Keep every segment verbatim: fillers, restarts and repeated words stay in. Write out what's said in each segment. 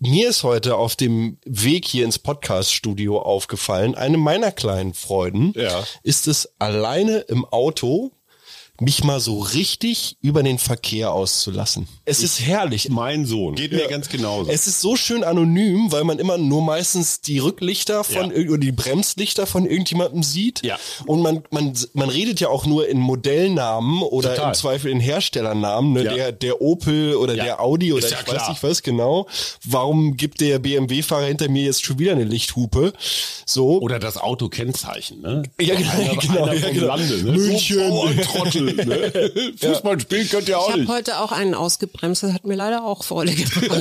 mir ist heute auf dem Weg hier ins Podcast-Studio aufgefallen, eine meiner kleinen Freuden ja. ist es, alleine im Auto mich mal so richtig über den Verkehr auszulassen. Es ich, ist herrlich. Mein Sohn. Geht ja. mir ganz genauso. Es ist so schön anonym, weil man immer nur meistens die Rücklichter von ja. oder die Bremslichter von irgendjemandem sieht. Ja. Und man man man redet ja auch nur in Modellnamen oder Total. im Zweifel in Herstellernamen. Ne? Ja. Der der Opel oder ja. der Audi oder ja ich klar. weiß nicht was genau. Warum gibt der B M W-Fahrer hinter mir jetzt schon wieder eine Lichthupe? So. Oder das Autokennzeichen, ne? Ja, genau. Einer, genau, einer ja, vom genau. Lande, ne? München. Oh, ein Trottel. Ne? Fußball spielen könnt ihr auch ich nicht. Ich habe heute auch einen ausgebremst, das hat mir leider auch Freude gemacht.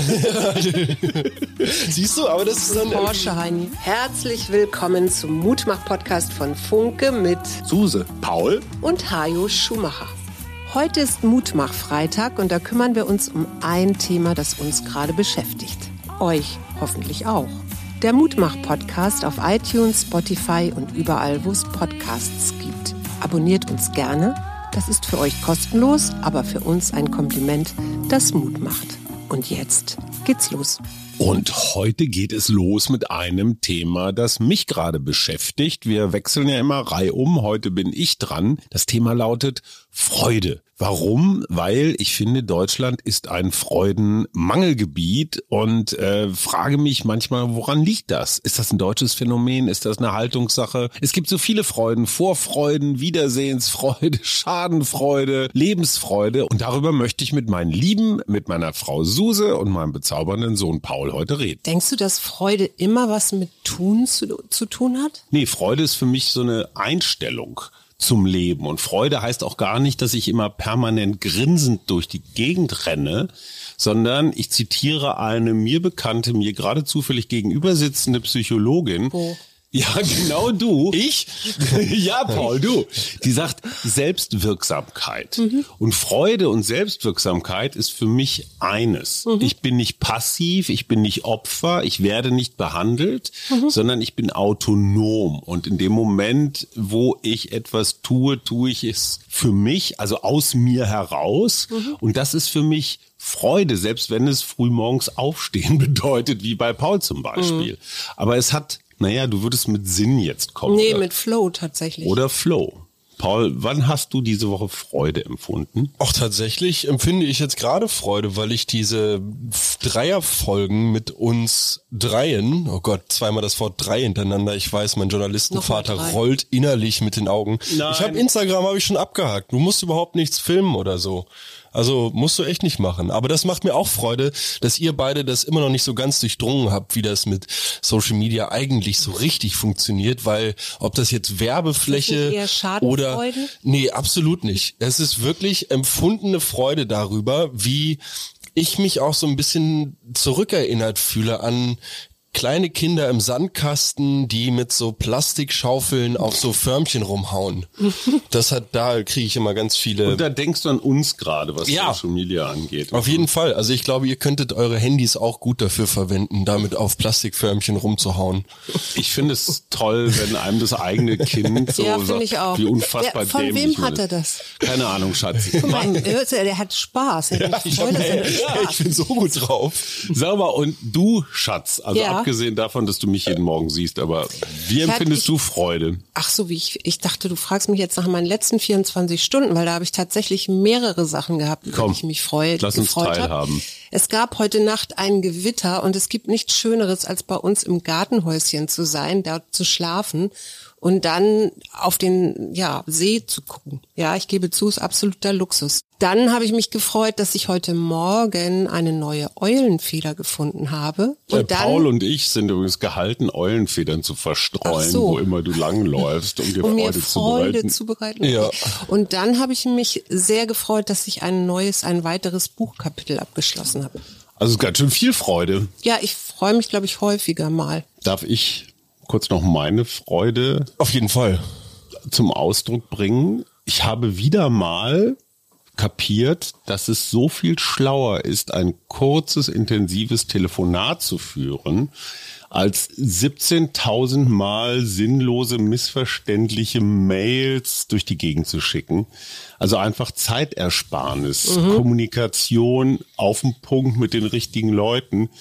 Siehst du, aber das ist dann... Porsche, Heini. Herzlich willkommen zum Mutmach-Podcast von Funke mit Suse, Paul und Hajo Schumacher. Heute ist Mutmach-Freitag und da kümmern wir uns um ein Thema, das uns gerade beschäftigt. Euch hoffentlich auch. Der Mutmach-Podcast auf iTunes, Spotify und überall, wo es Podcasts gibt. Abonniert uns gerne. Das ist für euch kostenlos, aber für uns ein Kompliment, das Mut macht. Und jetzt geht's los. Und heute geht es los mit einem Thema, das mich gerade beschäftigt. Wir wechseln ja immer reihum. Heute bin ich dran. Das Thema lautet Freude. Warum? Weil ich finde, Deutschland ist ein Freudenmangelgebiet und äh, frage mich manchmal, woran liegt das? Ist das ein deutsches Phänomen? Ist das eine Haltungssache? Es gibt so viele Freuden, Vorfreuden, Wiedersehensfreude, Schadenfreude, Lebensfreude und darüber möchte ich mit meinen Lieben, mit meiner Frau Suse und meinem bezaubernden Sohn Paul heute reden. Denkst du, dass Freude immer was mit Tun zu, zu tun hat? Nee, Freude ist für mich so eine Einstellung zum Leben. Und Freude heißt auch gar nicht, dass ich immer permanent grinsend durch die Gegend renne, sondern ich zitiere eine mir bekannte, mir gerade zufällig gegenüber sitzende Psychologin. Oh. Ja, genau du. Ich? Ja, Paul, du. Die sagt Selbstwirksamkeit. Mhm. Und Freude und Selbstwirksamkeit ist für mich eines. Mhm. Ich bin nicht passiv, ich bin nicht Opfer, ich werde nicht behandelt, mhm. sondern ich bin autonom. Und in dem Moment, wo ich etwas tue, tue ich es für mich, also aus mir heraus. Mhm. Und das ist für mich Freude, selbst wenn es frühmorgens aufstehen bedeutet, wie bei Paul zum Beispiel. Mhm. Aber es hat Naja, du würdest mit Sinn jetzt kommen. Nee, oder? mit Flow tatsächlich. Oder Flow. Paul, wann hast du diese Woche Freude empfunden? Auch tatsächlich empfinde ich jetzt gerade Freude, weil ich diese Dreierfolgen mit uns Dreien, oh Gott, zweimal das Wort drei hintereinander, ich weiß, mein Journalistenvater rollt innerlich mit den Augen. Nein. Ich habe Instagram, habe ich schon abgehakt. Du musst überhaupt nichts filmen oder so. Also musst du echt nicht machen. Aber das macht mir auch Freude, dass ihr beide das immer noch nicht so ganz durchdrungen habt, wie das mit Social Media eigentlich so richtig funktioniert, weil ob das jetzt Werbefläche ist das eher oder... Nee, absolut nicht. Es ist wirklich empfundene Freude darüber, wie ich mich auch so ein bisschen zurückerinnert fühle an kleine Kinder im Sandkasten, die mit so Plastikschaufeln auf so Förmchen rumhauen. Das hat, da kriege ich immer ganz viele... Und da denkst du an uns gerade, was ja. Social Media angeht. Auf jeden Fall. Also ich glaube, ihr könntet eure Handys auch gut dafür verwenden, damit auf Plastikförmchen rumzuhauen. Ich finde es toll, wenn einem das eigene Kind so ja, sagt, ich auch. wie unfassbar Wer, von dämlich wem hat er das? Keine Ahnung, Schatz. Guck mal, der hat Spaß. Der ja, ich, hab, ey, ja. ich bin so gut drauf. Sag mal, und du, Schatz, also ja. abgesehen davon, dass du mich jeden Morgen siehst, aber wie empfindest ich, du Freude? Ach so, wie ich, ich dachte, du fragst mich jetzt nach meinen letzten vierundzwanzig Stunden, weil da habe ich tatsächlich mehrere Sachen gehabt, über Komm, die ich mich freue. Lass uns teilhaben. Hab. Es gab heute Nacht ein Gewitter und es gibt nichts Schöneres, als bei uns im Gartenhäuschen zu sein, dort zu schlafen und dann auf den ja, See zu gucken. Ja, ich gebe zu, ist absoluter Luxus. Dann habe ich mich gefreut, dass ich heute Morgen eine neue Eulenfeder gefunden habe. Und äh, dann, Paul und ich sind übrigens gehalten, Eulenfedern zu verstreuen, so. wo immer du langläufst, um dir um Freude, mir Freude zu bereiten. zu bereiten. Ja. Und dann habe ich mich sehr gefreut, dass ich ein neues, ein weiteres Buchkapitel abgeschlossen habe. Also ganz schön viel Freude. Ja, ich freue mich, glaube ich, häufiger mal. Darf ich kurz noch meine Freude auf jeden Fall zum Ausdruck bringen? Ich habe wieder mal kapiert, dass es so viel schlauer ist, ein kurzes, intensives Telefonat zu führen, als siebzehntausend Mal sinnlose, missverständliche Mails durch die Gegend zu schicken. Also einfach Zeitersparnis, mhm. Kommunikation auf den Punkt mit den richtigen Leuten.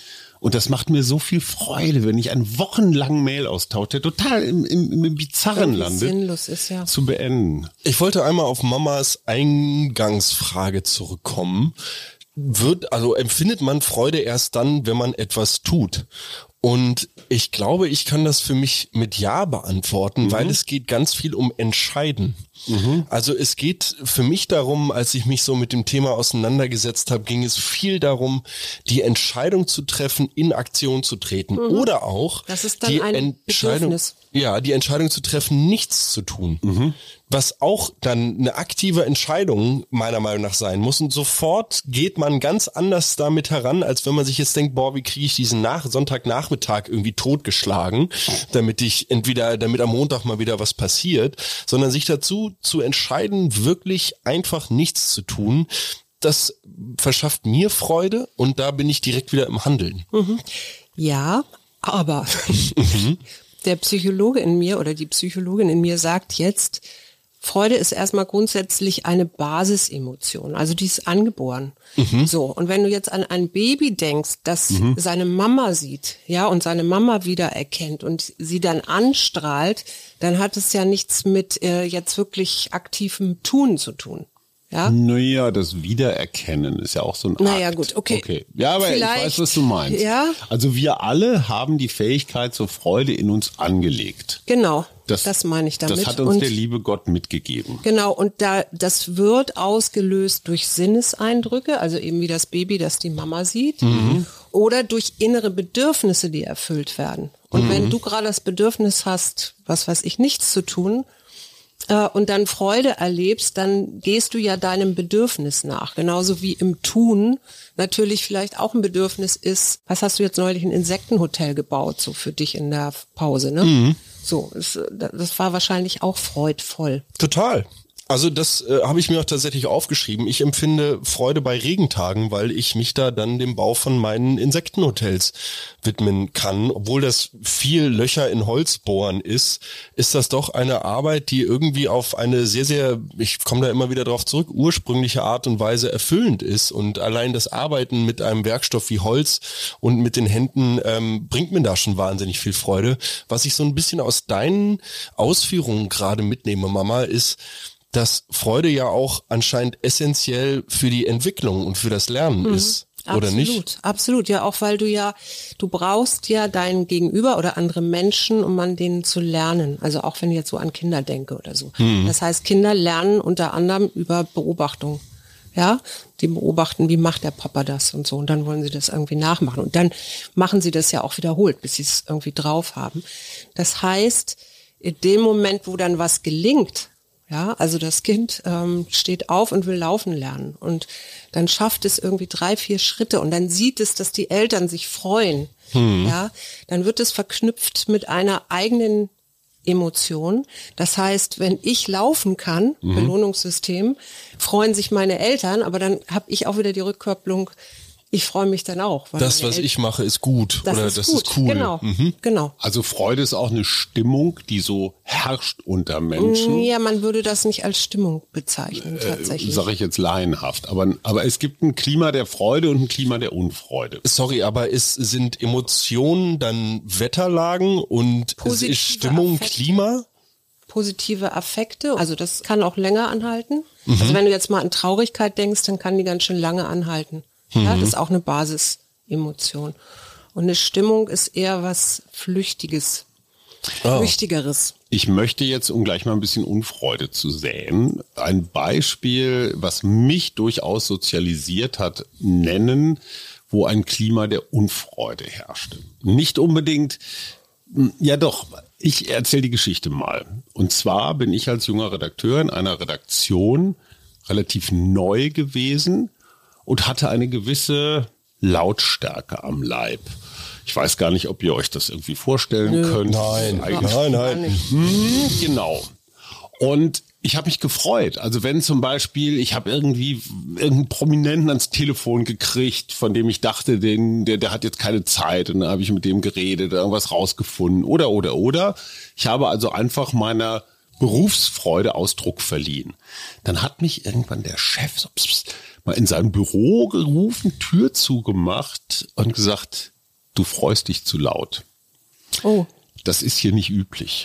Und das macht mir so viel Freude, wenn ich einen wochenlangen Mail-Austausch, der total im, im, im Bizarren landet, sinnlos ist, ja. zu beenden. Ich wollte einmal auf Mamas Eingangsfrage zurückkommen. Wird, also empfindet man Freude erst dann, wenn man etwas tut? Und ich glaube, ich kann das für mich mit Ja beantworten, mhm. weil es geht ganz viel um Entscheiden. Mhm. Also es geht für mich darum, als ich mich so mit dem Thema auseinandergesetzt habe, ging es viel darum, die Entscheidung zu treffen, in Aktion zu treten. Mhm. Oder auch das ist dann die ein Entscheidung, Bedürfnis. ja, die Entscheidung zu treffen, nichts zu tun. Mhm. Was auch dann eine aktive Entscheidung meiner Meinung nach sein muss. Und sofort geht man ganz anders damit heran, als wenn man sich jetzt denkt, boah, wie kriege ich diesen Nach- Sonntagnachmittag irgendwie totgeschlagen, damit ich entweder, damit am Montag mal wieder was passiert, sondern sich dazu zu entscheiden, wirklich einfach nichts zu tun. Das verschafft mir Freude und da bin ich direkt wieder im Handeln. Mhm. Ja, aber mhm. der Psychologe in mir oder die Psychologin in mir sagt jetzt, Freude ist erstmal grundsätzlich eine Basisemotion, also die ist angeboren. Mhm. So, und wenn du jetzt an ein Baby denkst, das mhm. seine Mama sieht, ja, und seine Mama wiedererkennt und sie dann anstrahlt, dann hat es ja nichts mit äh, jetzt wirklich aktivem Tun zu tun. Ja? Naja, das Wiedererkennen ist ja auch so ein Akt. Naja, gut, okay. okay. Ja, aber Vielleicht, ich weiß, was du meinst. Ja? Also wir alle haben die Fähigkeit zur Freude in uns angelegt. Genau, das, das meine ich damit. Das hat uns und, der liebe Gott mitgegeben. Genau, und da das wird ausgelöst durch Sinneseindrücke, also eben wie das Baby, das die Mama sieht, mhm. oder durch innere Bedürfnisse, die erfüllt werden. Und mhm. wenn du gerade das Bedürfnis hast, was weiß ich, nichts zu tun, und dann Freude erlebst, dann gehst du ja deinem Bedürfnis nach. Genauso wie im Tun natürlich vielleicht auch ein Bedürfnis ist, was hast du jetzt neulich, ein Insektenhotel gebaut, so für dich in der Pause, ne? Mhm. So, das, das war wahrscheinlich auch freudvoll. Total. Also das äh, habe ich mir auch tatsächlich aufgeschrieben. Ich empfinde Freude bei Regentagen, weil ich mich da dann dem Bau von meinen Insektenhotels widmen kann. Obwohl das viel Löcher in Holz bohren ist, ist das doch eine Arbeit, die irgendwie auf eine sehr, sehr, ich komme da immer wieder drauf zurück, ursprüngliche Art und Weise erfüllend ist. Und allein das Arbeiten mit einem Werkstoff wie Holz und mit den Händen ähm, bringt mir da schon wahnsinnig viel Freude. Was ich so ein bisschen aus deinen Ausführungen gerade mitnehme, Mama, ist, dass Freude ja auch anscheinend essentiell für die Entwicklung und für das Lernen mhm, ist, oder absolut, nicht? Absolut, absolut. Ja, auch weil du ja, du brauchst ja dein Gegenüber oder andere Menschen, um an denen zu lernen. Also auch wenn ich jetzt so an Kinder denke oder so. Mhm. Das heißt, Kinder lernen unter anderem über Beobachtung. Ja, die beobachten, wie macht der Papa das und so. Und dann wollen sie das irgendwie nachmachen. Und dann machen sie das ja auch wiederholt, bis sie es irgendwie drauf haben. Das heißt, in dem Moment, wo dann was gelingt, ja, also das Kind ähm, steht auf und will laufen lernen und dann schafft es irgendwie drei, vier Schritte und dann sieht es, dass die Eltern sich freuen. Hm. Ja, dann wird es verknüpft mit einer eigenen Emotion. Das heißt, wenn ich laufen kann, mhm. Belohnungssystem, freuen sich meine Eltern, aber dann habe ich auch wieder die Rückkopplung, ich freue mich dann auch. Weil das, was El- ich mache, ist gut. Das oder ist das gut. ist cool. Genau, mhm. genau. Also Freude ist auch eine Stimmung, die so herrscht unter Menschen. Ja, man würde das nicht als Stimmung bezeichnen, tatsächlich. Äh, Sage ich jetzt laienhaft. Aber, aber es gibt ein Klima der Freude und ein Klima der Unfreude. Sorry, aber es sind Emotionen dann Wetterlagen und Positive ist Stimmung Affekte. Klima? Positive Affekte, also das kann auch länger anhalten. Mhm. Also wenn du jetzt mal an Traurigkeit denkst, dann kann die ganz schön lange anhalten. Ja, das ist auch eine Basisemotion. Und eine Stimmung ist eher was Flüchtiges, oh. Flüchtigeres. Ich möchte jetzt, um gleich mal ein bisschen Unfreude zu säen, ein Beispiel, was mich durchaus sozialisiert hat, nennen, wo ein Klima der Unfreude herrschte. Nicht unbedingt, ja doch, ich erzähle die Geschichte mal. Und zwar bin ich als junger Redakteur in einer Redaktion relativ neu gewesen und hatte eine gewisse Lautstärke am Leib. Ich weiß gar nicht, ob ihr euch das irgendwie vorstellen Nö. könnt. Nein, nein, nein. Hm, genau. Und ich habe mich gefreut. Also wenn zum Beispiel, ich habe irgendwie irgendeinen Prominenten ans Telefon gekriegt, von dem ich dachte, den, der, der hat jetzt keine Zeit. Und dann habe ich mit dem geredet, irgendwas rausgefunden. Oder, oder, oder. Ich habe also einfach meiner Berufsfreude Ausdruck verliehen. Dann hat mich irgendwann der Chef so pss, pss, mal in sein Büro gerufen, Tür zugemacht und gesagt, du freust dich zu laut. Oh. Das ist hier nicht üblich.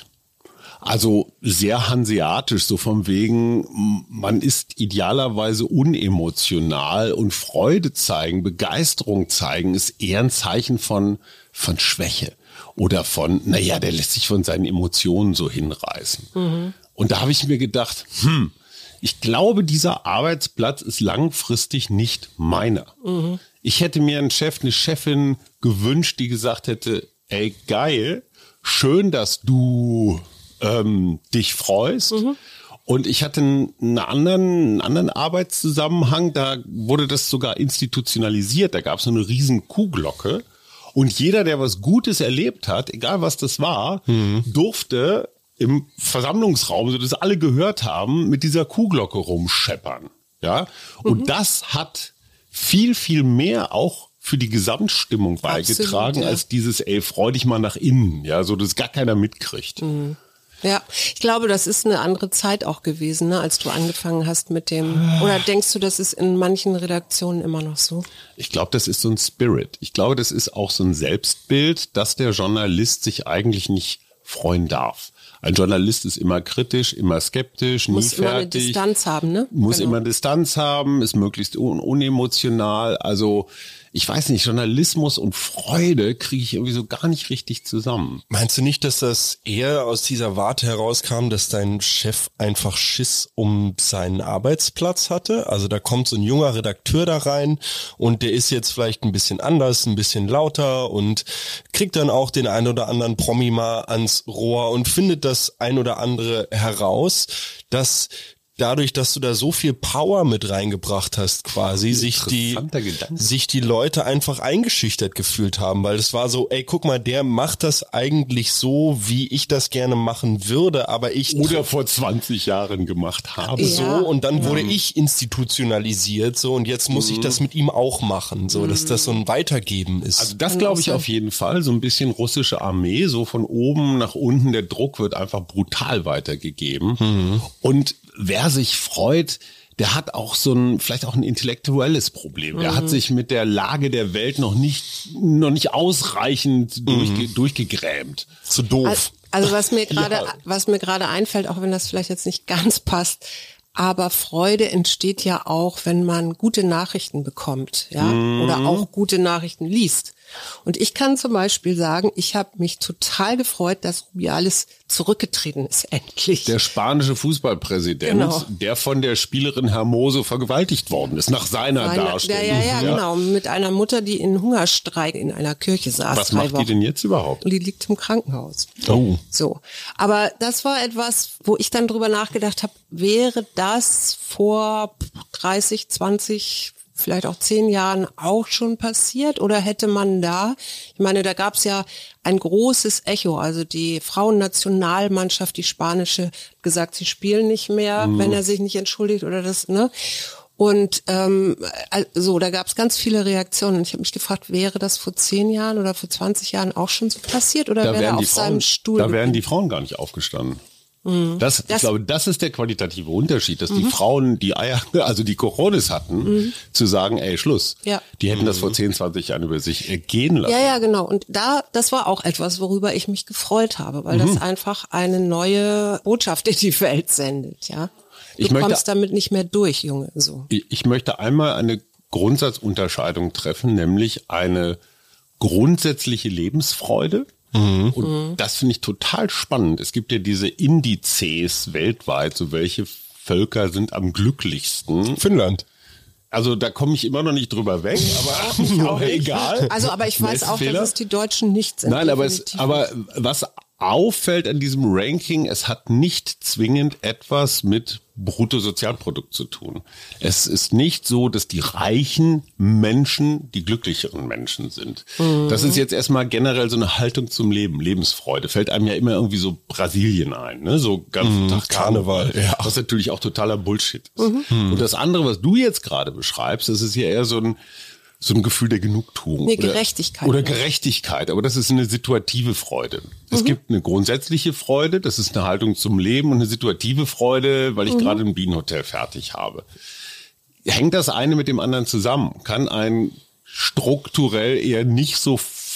Also sehr hanseatisch, so vom wegen, man ist idealerweise unemotional und Freude zeigen, Begeisterung zeigen, ist eher ein Zeichen von, von Schwäche oder von, naja, der lässt sich von seinen Emotionen so hinreißen. Mhm. Und da habe ich mir gedacht, hm, ich glaube, dieser Arbeitsplatz ist langfristig nicht meiner. Mhm. Ich hätte mir einen Chef, eine Chefin gewünscht, die gesagt hätte, ey, geil, schön, dass du ähm, dich freust. Mhm. Und ich hatte einen anderen, einen anderen Arbeitszusammenhang, da wurde das sogar institutionalisiert. Da gab es so eine riesen Kuhglocke. Und jeder, der was Gutes erlebt hat, egal was das war, mhm. durfte im Versammlungsraum, sodass alle gehört haben, mit dieser Kuhglocke rumscheppern. Ja? Und mhm. das hat viel, viel mehr auch für die Gesamtstimmung beigetragen, absolut, ja. als dieses, ey, freu dich mal nach innen, ja, so dass gar keiner mitkriegt. Mhm. Ja, ich glaube, das ist eine andere Zeit auch gewesen, ne, als du angefangen hast mit dem, oder denkst du, das ist in manchen Redaktionen immer noch so? Ich glaube, das ist so ein Spirit. Ich glaube, das ist auch so ein Selbstbild, dass der Journalist sich eigentlich nicht freuen darf. Ein Journalist ist immer kritisch, immer skeptisch, nie muss fertig. Muss immer eine Distanz haben, ne? Muss genau. immer Distanz haben, ist möglichst un- unemotional. Also ich weiß nicht, Journalismus und Freude kriege ich irgendwie so gar nicht richtig zusammen. Meinst du nicht, dass das eher aus dieser Warte herauskam, dass dein Chef einfach Schiss um seinen Arbeitsplatz hatte? Also da kommt so ein junger Redakteur da rein und der ist jetzt vielleicht ein bisschen anders, ein bisschen lauter und kriegt dann auch den ein oder anderen Promi mal ans Rohr und findet das ein oder andere heraus, dass dadurch, dass du da so viel Power mit reingebracht hast, quasi, sich die, sich die Leute einfach eingeschüchtert gefühlt haben, weil es war so, ey, guck mal, der macht das eigentlich so, wie ich das gerne machen würde, aber ich... Oder vor zwanzig Jahren gemacht habe. Ja. So, und dann wurde mhm. ich institutionalisiert, so, und jetzt muss mhm. ich das mit ihm auch machen, so, dass das so ein Weitergeben ist. Also das glaube ich auf jeden Fall, so ein bisschen russische Armee, so von oben nach unten, der Druck wird einfach brutal weitergegeben. Mhm. Und wer sich freut, der hat auch so ein, vielleicht auch ein intellektuelles Problem. Der mhm. hat sich mit der Lage der Welt noch nicht, noch nicht ausreichend mhm. durchge, durchgegrämt. Zu doof. Also, also was mir gerade, ja. was mir gerade einfällt, auch wenn das vielleicht jetzt nicht ganz passt, aber Freude entsteht ja auch, wenn man gute Nachrichten bekommt, ja, mhm. oder auch gute Nachrichten liest. Und ich kann zum Beispiel sagen, ich habe mich total gefreut, dass Rubiales zurückgetreten ist, endlich. Der spanische Fußballpräsident, genau. der von der Spielerin Hermoso vergewaltigt worden ist, nach seiner Meine, Darstellung. Ja, ja, ja, ja, genau, mit einer Mutter, die in Hungerstreik in einer Kirche saß. Was macht Wochen. die denn jetzt überhaupt? Und die liegt im Krankenhaus. Oh. So, aber das war etwas, wo ich dann drüber nachgedacht habe, wäre das vor dreißig, zwanzig, vielleicht auch zehn Jahren auch schon passiert, oder hätte man da, ich meine, da gab es ja ein großes Echo, also die Frauennationalmannschaft, die spanische, gesagt, sie spielen nicht mehr, mhm. wenn er sich nicht entschuldigt oder das, ne? Und ähm, also da gab es ganz viele Reaktionen. Und ich habe mich gefragt, wäre das vor zehn Jahren oder vor zwanzig Jahren auch schon so passiert, oder da wäre er auf Frauen, seinem Stuhl? Da wären die Frauen gar nicht aufgestanden. Das, das, ich glaube, das ist der qualitative Unterschied, dass mhm. die Frauen die Eier, also die Cojones hatten, mhm. zu sagen, ey, Schluss. Ja. Die hätten mhm. das vor zehn, zwanzig Jahren über sich ergehen lassen. Ja, ja, genau. Und da, das war auch etwas, worüber ich mich gefreut habe, weil mhm. das einfach eine neue Botschaft in die Welt sendet, ja. Du ich kommst möchte, damit nicht mehr durch, Junge, so. Ich, ich möchte einmal eine Grundsatzunterscheidung treffen, nämlich eine grundsätzliche Lebensfreude. Mhm. Und mhm. das finde ich total spannend. Es gibt ja diese Indizes weltweit, so welche Völker sind am glücklichsten. Finnland. Also da komme ich immer noch nicht drüber weg, aber auch egal. Also aber ich weiß auch, dass es die Deutschen nicht sind. Nein, aber, es, aber was auffällt an diesem Ranking, es hat nicht zwingend etwas mit Bruttosozialprodukt zu tun. Es ist nicht so, dass die reichen Menschen die glücklicheren Menschen sind. Mhm. Das ist jetzt erstmal generell so eine Haltung zum Leben, Lebensfreude. Fällt einem ja immer irgendwie so Brasilien ein, ne? So ganz mhm, Tag Karneval, ja. Was natürlich auch totaler Bullshit ist. Mhm. Und das andere, was du jetzt gerade beschreibst, das ist ja eher so ein so ein Gefühl der Genugtuung. Nee, Gerechtigkeit. Oder, oder Gerechtigkeit, aber das ist eine situative Freude. Es mhm. gibt eine grundsätzliche Freude, das ist eine Haltung zum Leben, und eine situative Freude, weil ich mhm. gerade ein Bienenhotel fertig habe. Hängt das eine mit dem anderen zusammen? Kann ein strukturell eher nicht so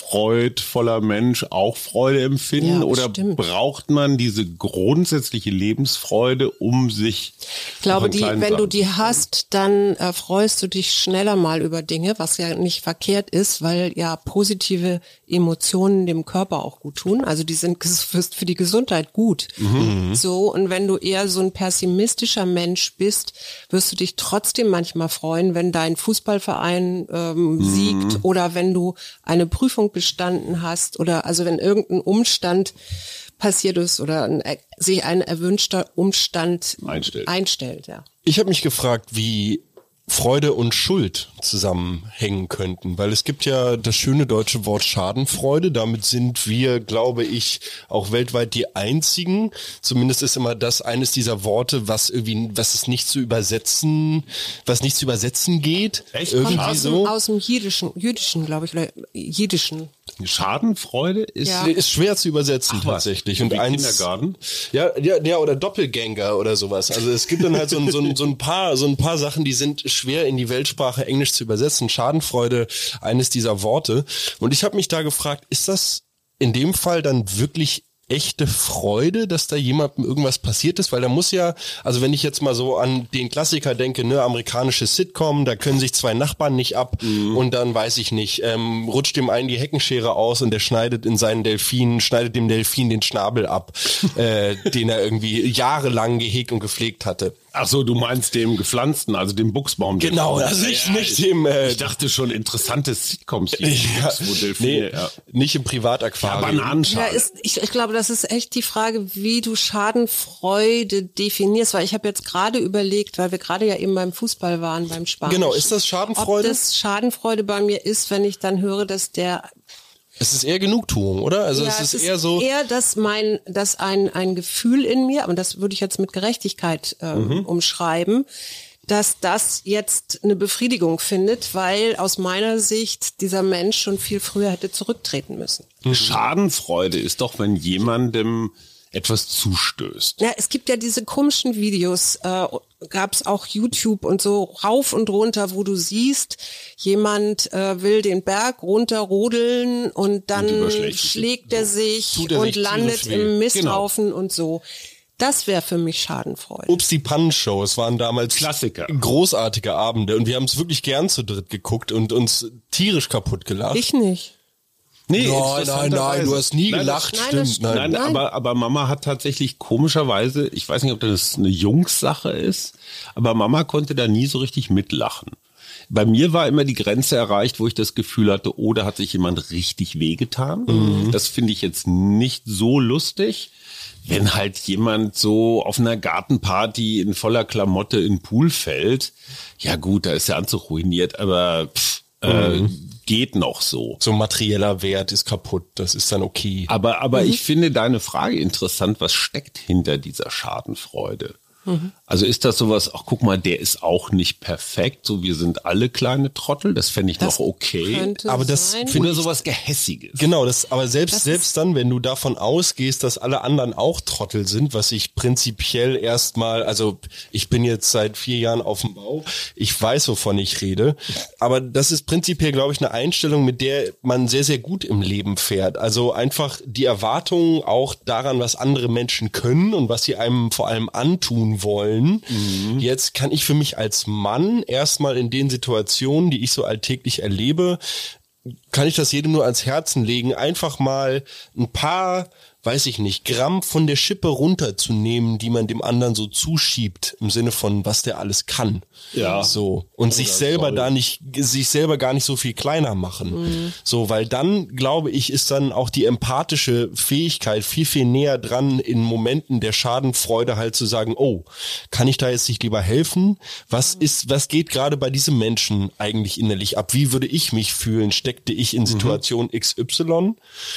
freudvoller Mensch auch Freude empfinden? Ja, oder stimmt. braucht man diese grundsätzliche Lebensfreude, um sich Ich glaube, noch die, einen kleinen wenn du Sachen die zu hast, dann äh, freust du dich schneller mal über Dinge, was ja nicht verkehrt ist, weil ja positive Emotionen dem Körper auch gut tun. Also die sind für, für die Gesundheit gut. Mhm. So, und wenn du eher so ein pessimistischer Mensch bist, wirst du dich trotzdem manchmal freuen, wenn dein Fußballverein ähm, mhm. siegt oder wenn du eine Prüfung bestanden hast oder also wenn irgendein Umstand passiert ist oder ein, sich ein erwünschter Umstand einstellt. einstellt ja. Ich habe mich gefragt, wie Freude und Schuld zusammenhängen könnten, weil es gibt ja das schöne deutsche Wort Schadenfreude. Damit sind wir, glaube ich, auch weltweit die einzigen. Zumindest ist immer das eines dieser Worte, was irgendwie, was es nicht zu übersetzen, was nicht zu übersetzen geht. Echt? Irgendwie Kommt aus, so. dem, aus dem Jüdischen, Jüdischen, glaube ich, oder Jiddischen. Schadenfreude ist, Ja. Ist schwer zu übersetzen Ach was, tatsächlich. und Und eins, Kindergarten? ja, ja, ja, oder Doppelgänger oder sowas. Also es gibt dann halt so ein, so ein, so ein paar, so ein paar Sachen, die sind schwer in die Weltsprache Englisch zu übersetzen. Schadenfreude, eines dieser Worte. Und ich habe mich da gefragt, ist das in dem Fall dann wirklich echte Freude, dass da jemandem irgendwas passiert ist, weil da muss ja, also wenn ich jetzt mal so an den Klassiker denke, ne, amerikanische Sitcom, da können sich zwei Nachbarn nicht ab mhm. und dann weiß ich nicht, ähm, rutscht dem einen die Heckenschere aus und der schneidet in seinen Delfin, schneidet dem Delfin den Schnabel ab, äh, den er irgendwie jahrelang gehegt und gepflegt hatte. Ach so, du meinst dem gepflanzten, also dem Buchsbaum. Genau, also ich ja, nicht dem... Äh, ich dachte schon, interessantes Sitcoms hier. Ja, wo Delfine, nee, ja. Nicht im Privataquarium. Ja, Bananenschale. Ja, ist, ich, ich glaube, das ist echt die Frage, wie du Schadenfreude definierst, weil ich habe jetzt gerade überlegt, weil wir gerade ja eben beim Fußball waren, beim Spanisch. Genau, ist das Schadenfreude? Ob das Schadenfreude bei mir ist, wenn ich dann höre, dass der... Es ist eher Genugtuung, oder? Also ja, es ist es eher so... eher, dass mein, dass ein, ein Gefühl in mir, und das würde ich jetzt mit Gerechtigkeit ähm, mhm. umschreiben, dass das jetzt eine Befriedigung findet, weil aus meiner Sicht dieser Mensch schon viel früher hätte zurücktreten müssen. Mhm. Schadenfreude ist doch, wenn jemandem etwas zustößt. Ja, es gibt ja diese komischen Videos, äh, gab es auch YouTube und so rauf und runter, wo du siehst, jemand äh, will den Berg runterrodeln und dann und schlägt er sich er und sich landet weh. im Misthaufen genau. und so. Das wäre für mich Schadenfreude. Ups, die Pannenshow, es waren damals Klassiker. Großartige Abende und wir haben es wirklich gern zu dritt geguckt und uns tierisch kaputt gelacht. Ich nicht. Nee, nein, nein, nein, du hast nie nein, gelacht, nein, stimmt. Das, nein, nein, nein. Aber, aber Mama hat tatsächlich komischerweise, ich weiß nicht, ob das eine Jungssache ist, aber Mama konnte da nie so richtig mitlachen. Bei mir war immer die Grenze erreicht, wo ich das Gefühl hatte, oh, da hat sich jemand richtig wehgetan. Mhm. Das finde ich jetzt nicht so lustig. Wenn halt jemand so auf einer Gartenparty in voller Klamotte in den Pool fällt, ja gut, da ist der Anzug ruiniert, aber pff, mhm. äh, geht noch so. So materieller Wert ist kaputt, das ist dann okay. Aber, aber mhm. ich finde deine Frage interessant, was steckt hinter dieser Schadenfreude? Mhm. Also ist das sowas, ach guck mal, der ist auch nicht perfekt, so wir sind alle kleine Trottel, das fände ich das noch okay. Aber das finde ich sowas Gehässiges. Genau, das, aber selbst, das selbst dann, wenn du davon ausgehst, dass alle anderen auch Trottel sind, was ich prinzipiell erstmal, also ich bin jetzt seit vier Jahren auf dem Bau, ich weiß, wovon ich rede, aber das ist prinzipiell, glaube ich, eine Einstellung, mit der man sehr, sehr gut im Leben fährt. Also einfach die Erwartungen auch daran, was andere Menschen können und was sie einem vor allem antun wollen. Mhm. Jetzt kann ich für mich als Mann erstmal in den Situationen, die ich so alltäglich erlebe, kann ich das jedem nur ans Herzen legen, einfach mal ein paar, weiß ich nicht, Gramm von der Schippe runterzunehmen, die man dem anderen so zuschiebt, im Sinne von, was der alles kann. Ja. So. Und oh, sich selber toll. da nicht, sich selber gar nicht so viel kleiner machen. Mhm. So, weil dann, glaube ich, ist dann auch die empathische Fähigkeit viel, viel näher dran, in Momenten der Schadenfreude halt zu sagen, oh, kann ich da jetzt nicht lieber helfen? Was ist, was geht gerade bei diesem Menschen eigentlich innerlich ab? Wie würde ich mich fühlen? Steckte ich in Situation mhm. X Y?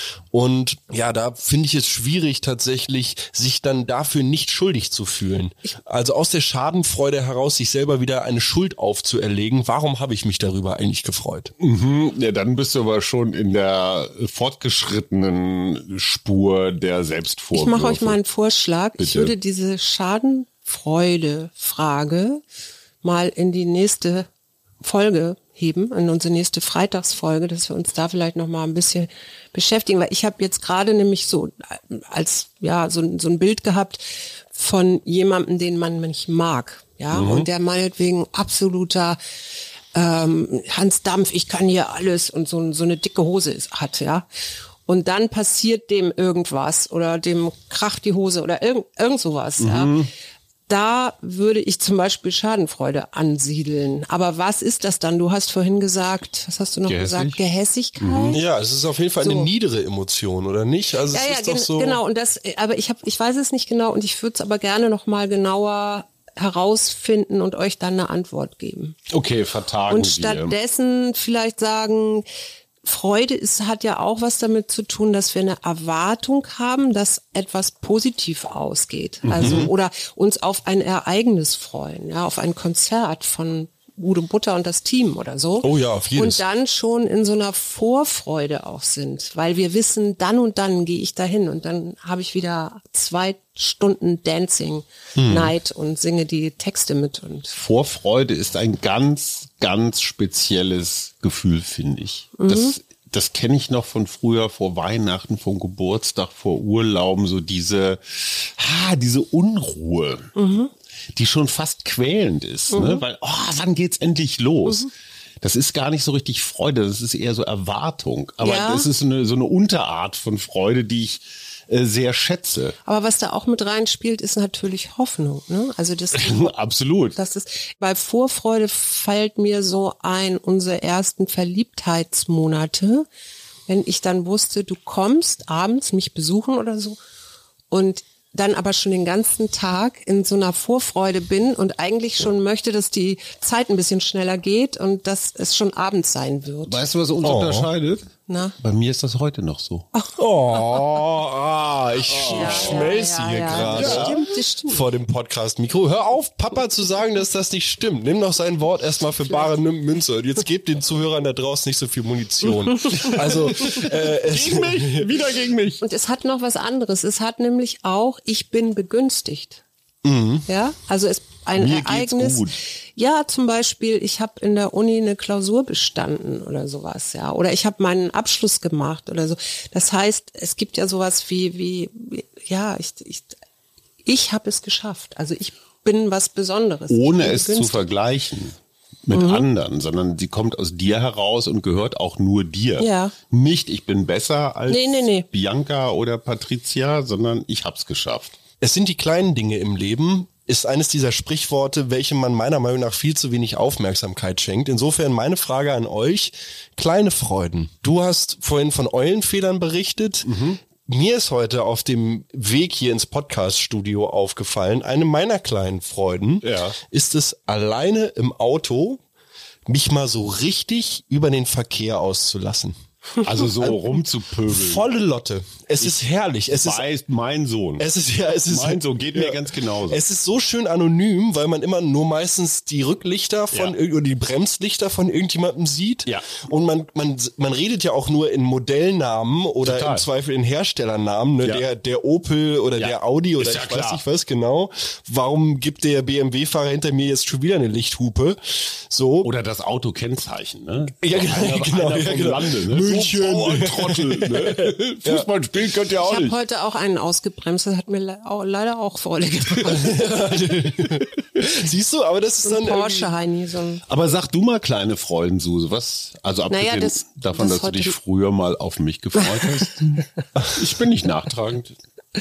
Und ja, da finde ich es schwierig tatsächlich, sich dann dafür nicht schuldig zu fühlen. Also aus der Schadenfreude heraus sich selber wieder eine Schuld aufzuerlegen. Warum habe ich mich darüber eigentlich gefreut? Mhm, ja, dann bist du aber schon in der fortgeschrittenen Spur der Selbstvorwürfe. Ich mache euch mal einen Vorschlag. Bitte. Ich würde diese Schadenfreude-Frage mal in die nächste Folge heben in unsere nächste Freitagsfolge, dass wir uns da vielleicht noch mal ein bisschen beschäftigen, weil ich habe jetzt gerade nämlich so als ja so, so ein Bild gehabt von jemandem, den man nicht mag, ja, mhm. und der meinetwegen absoluter ähm, Hans Dampf, ich kann hier alles und so, so eine dicke Hose ist, hat, ja. Und dann passiert dem irgendwas oder dem kracht die Hose oder irgend, irgend sowas, mhm. ja. Da würde ich zum Beispiel Schadenfreude ansiedeln. Aber was ist das dann? Du hast vorhin gesagt, was hast du noch Gehässig. gesagt? Gehässigkeit? Mhm. Ja, es ist auf jeden Fall so. Eine niedere Emotion, oder nicht? Also ja, es ja, ist gen- doch so. Genau. Und das, aber ich habe, ich weiß es nicht genau und ich würde es aber gerne noch mal genauer herausfinden und euch dann eine Antwort geben. Okay, vertagen Und stattdessen wir. vielleicht sagen, Freude ist, hat ja auch was damit zu tun, dass wir eine Erwartung haben, dass etwas positiv ausgeht. Mhm. Also, oder uns auf ein Ereignis freuen, ja, auf ein Konzert von Udo Butter und das Team oder so. Oh ja, auf jeden Fall. Und dann schon in so einer Vorfreude auch sind, weil wir wissen, dann und dann gehe ich dahin und dann habe ich wieder zwei Stunden Dancing hm. Night und singe die Texte mit. Und Vorfreude ist ein ganz, ganz spezielles Gefühl, finde ich. Mhm. Das, das kenne ich noch von früher, vor Weihnachten, vom Geburtstag, vor Urlauben, so diese, ah, diese Unruhe. Mhm. Die schon fast quälend ist, mhm. ne? Weil, oh, wann geht's endlich los? Mhm. Das ist gar nicht so richtig Freude, das ist eher so Erwartung. Aber ja. das ist eine, so eine Unterart von Freude, die ich äh, sehr schätze. Aber was da auch mit reinspielt, ist natürlich Hoffnung, ne? Also das absolut. Das ist bei Vorfreude fällt mir so ein, unsere ersten Verliebtheitsmonate, wenn ich dann wusste, du kommst abends mich besuchen oder so und dann aber schon den ganzen Tag in so einer Vorfreude bin und eigentlich schon möchte, dass die Zeit ein bisschen schneller geht und dass es schon abends sein wird. Weißt du, was uns oh. unterscheidet? Na? Bei mir ist das heute noch so. Oh, ah, ich ja, schmelze ja, hier ja, gerade das stimmt, das stimmt. vor dem Podcast-Mikro. Hör auf, Papa zu sagen, dass das nicht stimmt. Nimm doch sein Wort erstmal für bare Münze. Und jetzt gebt den Zuhörern da draußen nicht so viel Munition. Also äh, gegen mich, wieder gegen mich. Und es hat noch was anderes. Es hat nämlich auch, ich bin begünstigt. Mhm. Ja, also es ein Mir Ereignis. Geht's gut. Ja, zum Beispiel, ich habe in der Uni eine Klausur bestanden oder sowas, ja, oder ich habe meinen Abschluss gemacht oder so. Das heißt, es gibt ja sowas wie wie ja, ich ich ich habe es geschafft. Also ich bin was Besonderes. Ohne es begünstigt. Zu vergleichen mit mhm. anderen, sondern sie kommt aus dir heraus und gehört auch nur dir. Ja. Nicht, ich bin besser als nee, nee, nee. Bianca oder Patricia, sondern ich hab's geschafft. Es sind die kleinen Dinge im Leben, ist eines dieser Sprichworte, welche man meiner Meinung nach viel zu wenig Aufmerksamkeit schenkt. Insofern meine Frage an euch, kleine Freuden. Du hast vorhin von Eulenfedern berichtet. Mhm. Mir ist heute auf dem Weg hier ins Podcast-Studio aufgefallen, eine meiner kleinen Freuden ja. ist es, alleine im Auto mich mal so richtig über den Verkehr auszulassen. Also so rumzupöbeln. Volle Lotte. Es ich ist herrlich. Es weiß, ist mein Sohn. Es ist ja, es ist mein Sohn geht ja, mir ganz genauso. Es ist so schön anonym, weil man immer nur meistens die Rücklichter von ja. oder die Bremslichter von irgendjemandem sieht. Ja. Und man man man redet ja auch nur in Modellnamen oder Total. im Zweifel in Herstellernamen, ne? Ja. Der der Opel oder ja. der Audi oder ist ja ich klar. weiß nicht was genau. Warum gibt der B M W-Fahrer hinter mir jetzt schon wieder eine Lichthupe? So. Oder das Autokennzeichen, ne? Ja, so genau, einer, genau, einer ja, vom genau. Lande, ne? München. So, oh, ein Trottel, ne? Fußball spielen könnt ihr auch ich nicht. Ich habe heute auch einen ausgebremst, das hat mir le- auch, leider auch Freude gebracht. Siehst du, aber das ist so ein dann Porsche Heini, so ein Aber sag du mal, kleine Freuden, Suse, was, also abgesehen naja, das, davon, das dass du dich die... früher mal auf mich gefreut hast. Ich bin nicht nachtragend.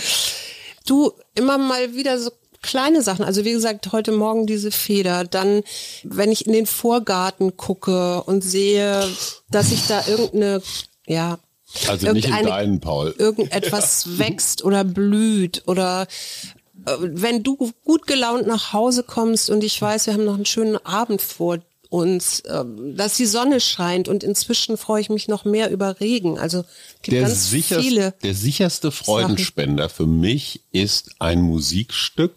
Du, immer mal wieder so kleine Sachen, also wie gesagt, heute Morgen diese Feder, dann, wenn ich in den Vorgarten gucke und sehe, dass ich da irgendeine, ja, Also nicht in deinen, Paul. Irgendetwas wächst oder blüht oder äh, wenn du gut gelaunt nach Hause kommst und ich weiß, wir haben noch einen schönen Abend vor uns, äh, dass die Sonne scheint und inzwischen freue ich mich noch mehr über Regen. Also es gibt der ganz sicherst, viele. Der sicherste Freudenspender Sachen. Für mich ist ein Musikstück,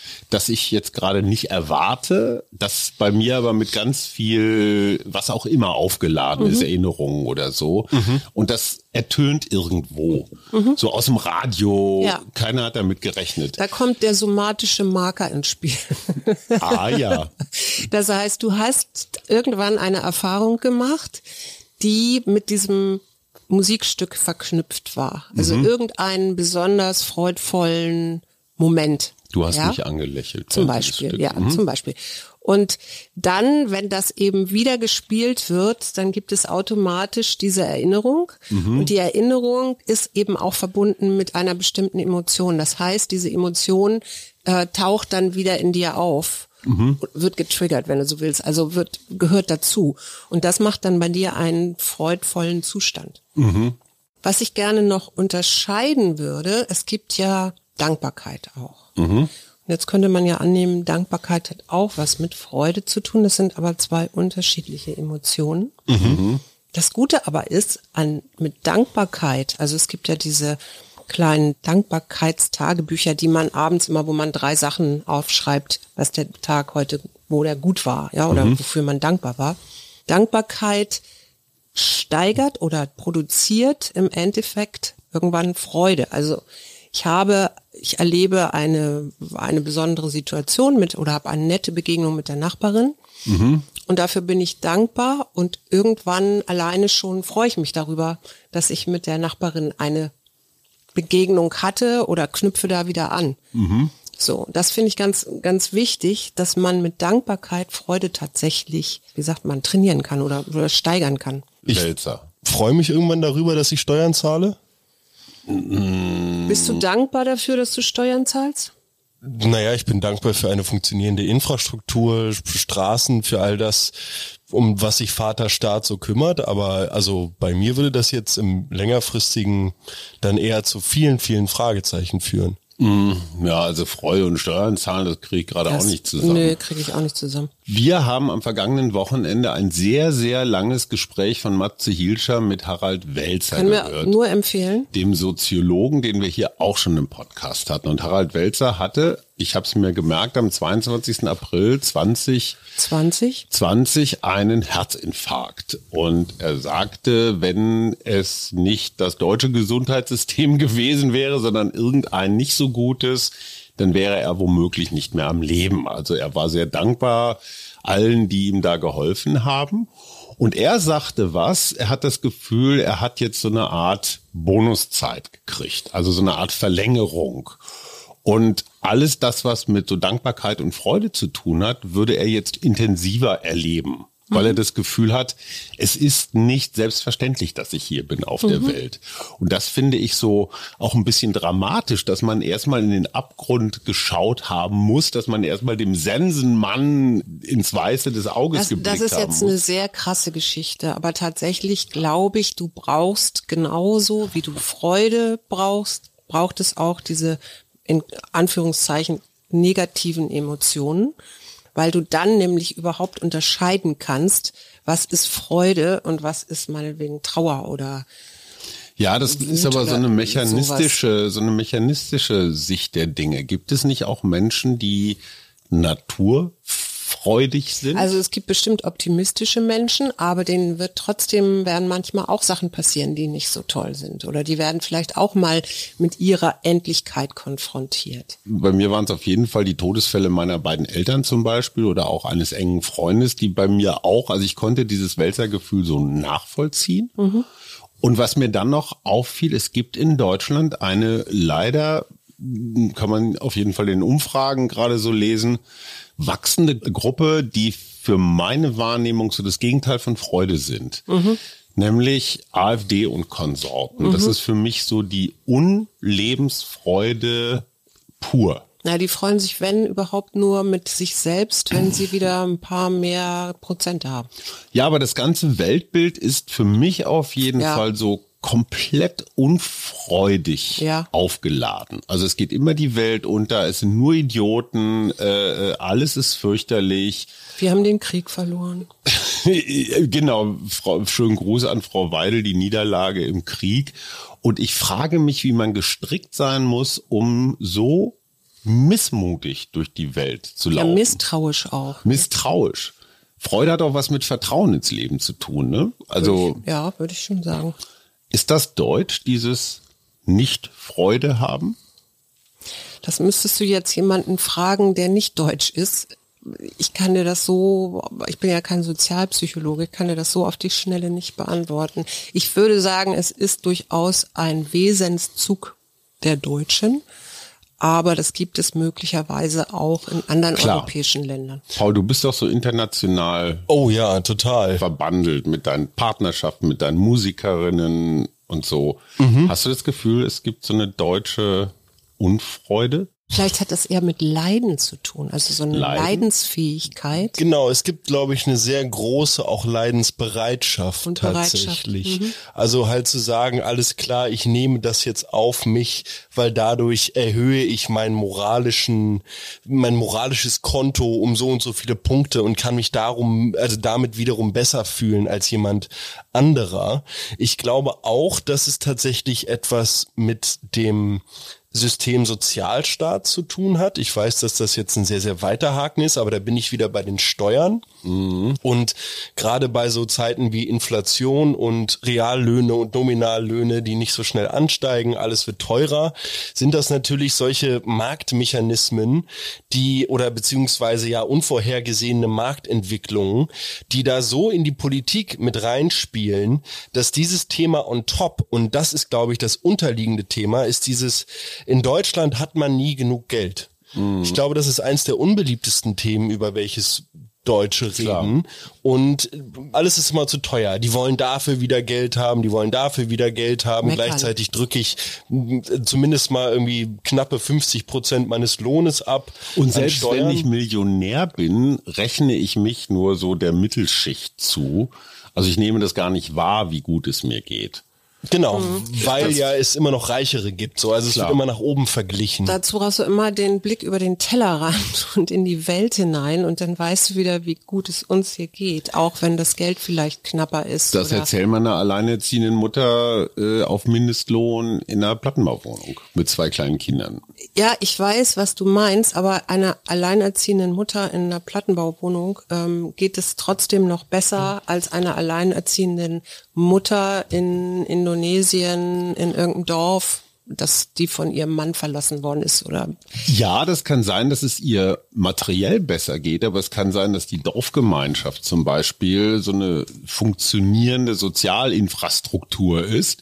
das ich jetzt gerade nicht erwarte, das bei mir aber mit ganz viel, was auch immer aufgeladen mhm. ist, Erinnerungen oder so. Mhm. Und das ertönt irgendwo, mhm. so aus dem Radio. Ja. Keiner hat damit gerechnet. Da kommt der somatische Marker ins Spiel. Ah ja. Das heißt, du hast irgendwann eine Erfahrung gemacht, die mit diesem Musikstück verknüpft war. Also mhm. irgendeinen besonders freudvollen Moment. Du hast ja? mich angelächelt. Zum Beispiel, ja, mhm. zum Beispiel. Und dann, wenn das eben wieder gespielt wird, dann gibt es automatisch diese Erinnerung. Mhm. Und die Erinnerung ist eben auch verbunden mit einer bestimmten Emotion. Das heißt, diese Emotion äh, taucht dann wieder in dir auf. Mhm. Wird getriggert, wenn du so willst, also wird gehört dazu. Und das macht dann bei dir einen freudvollen Zustand. Mhm. Was ich gerne noch unterscheiden würde, es gibt ja Dankbarkeit auch. Mhm. Und jetzt könnte man ja annehmen, Dankbarkeit hat auch was mit Freude zu tun. Das sind aber zwei unterschiedliche Emotionen. Mhm. Das Gute aber ist, an mit Dankbarkeit, also es gibt ja diese kleinen Dankbarkeitstagebücher, die man abends immer, wo man drei Sachen aufschreibt, was der Tag heute, wo der gut war, ja, oder mhm. wofür man dankbar war. Dankbarkeit steigert oder produziert im Endeffekt irgendwann Freude. Also ich habe, ich erlebe eine eine besondere Situation mit oder habe eine nette Begegnung mit der Nachbarin. Mhm. Und dafür bin ich dankbar und irgendwann alleine schon freue ich mich darüber, dass ich mit der Nachbarin eine Begegnung hatte oder knüpfe da wieder an. Mhm. So, das finde ich ganz, ganz wichtig, dass man mit Dankbarkeit Freude tatsächlich, wie sagt man, trainieren kann oder, oder steigern kann. Ich freue mich irgendwann darüber, dass ich Steuern zahle. Bist du dankbar dafür, dass du Steuern zahlst? Naja, ich bin dankbar für eine funktionierende Infrastruktur, Straßen, für all das, um was sich Vaterstaat so kümmert. Aber also bei mir würde das jetzt im längerfristigen dann eher zu vielen, vielen Fragezeichen führen. Ja, also Freude und Steuern zahlen, das kriege ich gerade auch nicht zusammen. Nee, kriege ich auch nicht zusammen. Wir haben am vergangenen Wochenende ein sehr, sehr langes Gespräch von Matze Hilscher mit Harald Welzer Können gehört. Können wir nur empfehlen. Dem Soziologen, den wir hier auch schon im Podcast hatten. Und Harald Welzer hatte, ich habe es mir gemerkt, am zweiundzwanzigsten April zwanzig zwanzig einen Herzinfarkt. Und er sagte, wenn es nicht das deutsche Gesundheitssystem gewesen wäre, sondern irgendein nicht so gutes, dann wäre er womöglich nicht mehr am Leben. Also er war sehr dankbar allen, die ihm da geholfen haben. Und er sagte was, er hat das Gefühl, er hat jetzt so eine Art Bonuszeit gekriegt, also so eine Art Verlängerung. Und alles das, was mit so Dankbarkeit und Freude zu tun hat, würde er jetzt intensiver erleben. Weil er das Gefühl hat, es ist nicht selbstverständlich, dass ich hier bin auf mhm. der Welt. Und das finde ich so auch ein bisschen dramatisch, dass man erstmal in den Abgrund geschaut haben muss, dass man erstmal dem Sensenmann ins Weiße des Auges das, geblickt haben muss. Das ist jetzt eine sehr krasse Geschichte, aber tatsächlich glaube ich, du brauchst genauso, wie du Freude brauchst, braucht es auch diese, in Anführungszeichen, negativen Emotionen. Weil du dann nämlich überhaupt unterscheiden kannst, was ist Freude und was ist meinetwegen Trauer oder ja, das Wut ist aber so eine mechanistische, sowas. so eine mechanistische Sicht der Dinge. Gibt es nicht auch Menschen, die naturfreudig sind? Also es gibt bestimmt optimistische Menschen, aber denen wird trotzdem, werden manchmal auch Sachen passieren, die nicht so toll sind. Oder die werden vielleicht auch mal mit ihrer Endlichkeit konfrontiert. Bei mir waren es auf jeden Fall die Todesfälle meiner beiden Eltern zum Beispiel oder auch eines engen Freundes, die bei mir auch, also ich konnte dieses Wälzergefühl so nachvollziehen. Mhm. Und was mir dann noch auffiel, es gibt in Deutschland eine leider, kann man auf jeden Fall in Umfragen gerade so lesen, wachsende Gruppe, die für meine Wahrnehmung so das Gegenteil von Freude sind. Mhm. Nämlich AfD und Konsorten. Mhm. Das ist für mich so die Unlebensfreude pur. Na, die freuen sich, wenn überhaupt, nur mit sich selbst, wenn sie wieder ein paar mehr Prozente haben. Ja, aber das ganze Weltbild ist für mich auf jeden ja. Fall so komplett unfreudig ja. aufgeladen. Also es geht immer die Welt unter, es sind nur Idioten, äh, alles ist fürchterlich. Wir haben den Krieg verloren. Genau, Frau, schönen Gruß an Frau Weidel, die Niederlage im Krieg. Und ich frage mich, wie man gestrickt sein muss, um so missmutig durch die Welt zu laufen. Ja, misstrauisch auch. Misstrauisch. Freude hat auch was mit Vertrauen ins Leben zu tun, ne? Also Würde ich, ja, würde ich schon sagen. Ist das deutsch, dieses Nicht-Freude haben? Das müsstest du jetzt jemanden fragen, der nicht deutsch ist. Ich kann dir das so, ich bin ja kein Sozialpsychologe, ich kann dir das so auf die Schnelle nicht beantworten. Ich würde sagen, es ist durchaus ein Wesenszug der Deutschen, aber das gibt es möglicherweise auch in anderen Klar. europäischen Ländern. Paul, du bist doch so international Oh ja, total. verbandelt mit deinen Partnerschaften, mit deinen Musikerinnen und so. Mhm. Hast du das Gefühl, es gibt so eine deutsche Unfreude? Vielleicht hat das eher mit Leiden zu tun, also so eine Leiden? Leidensfähigkeit. Genau, es gibt, glaube ich, eine sehr große auch Leidensbereitschaft Und Bereitschaft. tatsächlich. Mhm. Also halt zu sagen, alles klar, ich nehme das jetzt auf mich, weil dadurch erhöhe ich meinen moralischen, mein moralisches Konto um so und so viele Punkte und kann mich darum, also damit wiederum besser fühlen als jemand anderer. Ich glaube auch, dass es tatsächlich etwas mit dem System Sozialstaat zu tun hat. Ich weiß, dass das jetzt ein sehr, sehr weiter Haken ist, aber da bin ich wieder bei den Steuern. Mhm. Und gerade bei so Zeiten wie Inflation und Reallöhne und Nominallöhne, die nicht so schnell ansteigen, alles wird teurer, sind das natürlich solche Marktmechanismen, die oder beziehungsweise ja unvorhergesehene Marktentwicklungen, die da so in die Politik mit reinspielen, dass dieses Thema on top, und das ist, glaube ich, das unterliegende Thema, ist dieses: In Deutschland hat man nie genug Geld. Mhm. Ich glaube, das ist eins der unbeliebtesten Themen, über welches Deutsche Klar. reden. Und alles ist immer zu teuer. Die wollen dafür wieder Geld haben, die wollen dafür wieder Geld haben. Meckern. Gleichzeitig drücke ich zumindest mal irgendwie knappe fünfzig Prozent meines Lohnes ab. Und an selbst Steuern. wenn ich Millionär bin, rechne ich mich nur so der Mittelschicht zu. Also ich nehme das gar nicht wahr, wie gut es mir geht. Genau, Mhm. weil Das- ja es immer noch Reichere gibt. So, also es Klar. wird immer nach oben verglichen. Dazu brauchst du immer den Blick über den Tellerrand und in die Welt hinein und dann weißt du wieder, wie gut es uns hier geht, auch wenn das Geld vielleicht knapper ist. Das oder erzählt man einer alleinerziehenden Mutter äh, auf Mindestlohn in einer Plattenbauwohnung mit zwei kleinen Kindern. Ja, ich weiß, was du meinst, aber einer alleinerziehenden Mutter in einer Plattenbauwohnung ähm, geht es trotzdem noch besser als einer alleinerziehenden Mutter in Indonesien, in irgendeinem Dorf, dass die von ihrem Mann verlassen worden ist, oder? Ja, das kann sein, dass es ihr materiell besser geht, aber es kann sein, dass die Dorfgemeinschaft zum Beispiel so eine funktionierende Sozialinfrastruktur ist.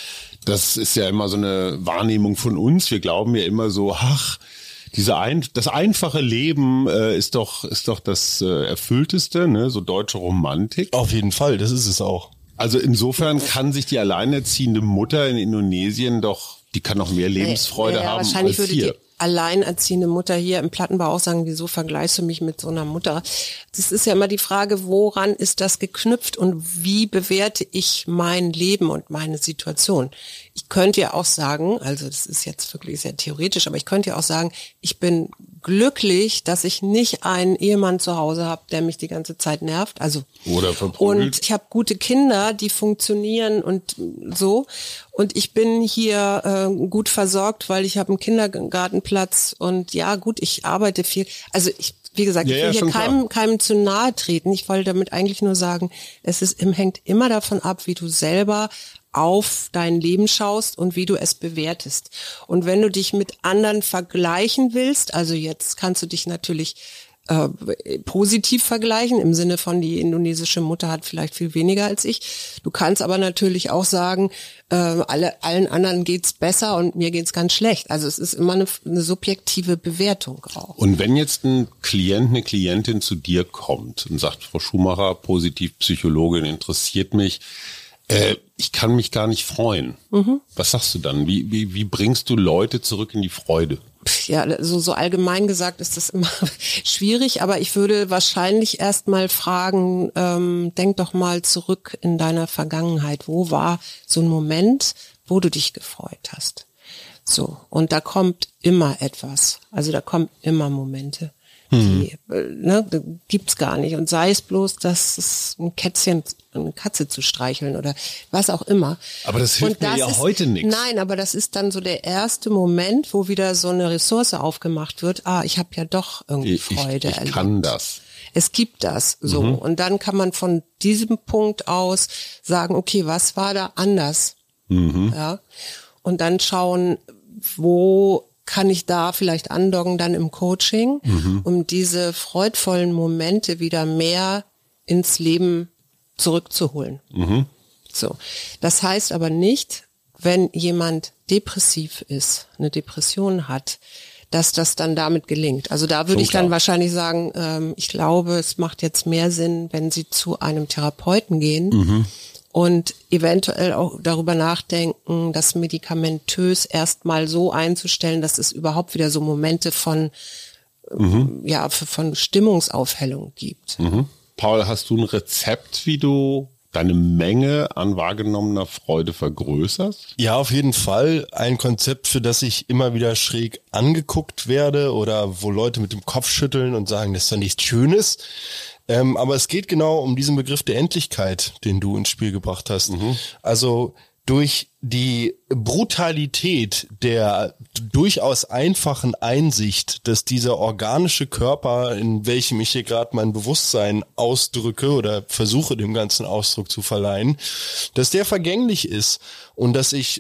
Das ist ja immer so eine Wahrnehmung von uns. Wir glauben ja immer so, ach, diese ein, das einfache Leben äh, ist doch ist doch das äh, Erfüllteste, ne? So deutsche Romantik. Auf jeden Fall, das ist es auch. Also insofern kann sich die alleinerziehende Mutter in Indonesien doch, die kann noch mehr Lebensfreude ja, ja, haben wahrscheinlich als würde hier. die alleinerziehende Mutter hier im Plattenbau auch sagen, wieso vergleichst du mich mit so einer Mutter? Das ist ja immer die Frage, woran ist das geknüpft und wie bewerte ich mein Leben und meine Situation? Ich könnte ja auch sagen, also das ist jetzt wirklich sehr theoretisch, aber ich könnte ja auch sagen, ich bin glücklich, dass ich nicht einen Ehemann zu Hause habe, der mich die ganze Zeit nervt. Also Oder verprügelt. und ich habe gute Kinder, die funktionieren und so. Und ich bin hier äh, gut versorgt, weil ich habe einen Kindergartenplatz und ja gut, ich arbeite viel. Also ich, wie gesagt, Ja, ich will ja, hier schon keinem, keinem zu nahe treten. Ich wollte damit eigentlich nur sagen, es ist, hängt immer davon ab, wie du selber auf dein Leben schaust und wie du es bewertest. Und wenn du dich mit anderen vergleichen willst, also jetzt kannst du dich natürlich äh, positiv vergleichen, im Sinne von, die indonesische Mutter hat vielleicht viel weniger als ich. Du kannst aber natürlich auch sagen, äh, alle, allen anderen geht's besser und mir geht's ganz schlecht. Also es ist immer eine, eine subjektive Bewertung auch. Und wenn jetzt ein Klient, eine Klientin zu dir kommt und sagt, Frau Schumacher, Positivpsychologin, interessiert mich, Äh, ich kann mich gar nicht freuen. Mhm. Was sagst du dann? Wie, wie, wie bringst du Leute zurück in die Freude? Ja, so, so allgemein gesagt ist das immer schwierig, aber ich würde wahrscheinlich erst mal fragen, ähm, denk doch mal zurück in deiner Vergangenheit. Wo war so ein Moment, wo du dich gefreut hast? So, und da kommt immer etwas. Also da kommen immer Momente. Die, ne, gibt's gar nicht. Und sei es bloß, dass es ein Kätzchen, eine Katze zu streicheln oder was auch immer. Aber das hilft mir ja ist, heute nichts. Nein, aber das ist dann so der erste Moment, wo wieder so eine Ressource aufgemacht wird. Ah, ich habe ja doch irgendwie Freude ich, ich erlebt. kann das. Es gibt das so. Mhm. Und dann kann man von diesem Punkt aus sagen, okay, was war da anders? Mhm. Ja. Und dann schauen, wo kann ich da vielleicht andocken dann im Coaching, mhm. um diese freudvollen Momente wieder mehr ins Leben zurückzuholen. Mhm. So. Das heißt aber nicht, wenn jemand depressiv ist, eine Depression hat, dass das dann damit gelingt. Also da würde ich dann wahrscheinlich sagen, ähm, ich glaube, es macht jetzt mehr Sinn, wenn Sie zu einem Therapeuten gehen, mhm. und eventuell auch darüber nachdenken, das medikamentös erstmal so einzustellen, dass es überhaupt wieder so Momente von, mhm. ja, von Stimmungsaufhellung gibt. Mhm. Paul, hast du ein Rezept, wie du deine Menge an wahrgenommener Freude vergrößerst? Ja, auf jeden Fall. Ein Konzept, für das ich immer wieder schräg angeguckt werde oder wo Leute mit dem Kopf schütteln und sagen, das ist doch nichts Schönes. Ähm, aber es geht genau um diesen Begriff der Endlichkeit, den du ins Spiel gebracht hast. Mhm. Also durch die Brutalität der durchaus einfachen Einsicht, dass dieser organische Körper, in welchem ich hier gerade mein Bewusstsein ausdrücke oder versuche, dem ganzen Ausdruck zu verleihen, dass der vergänglich ist und dass ich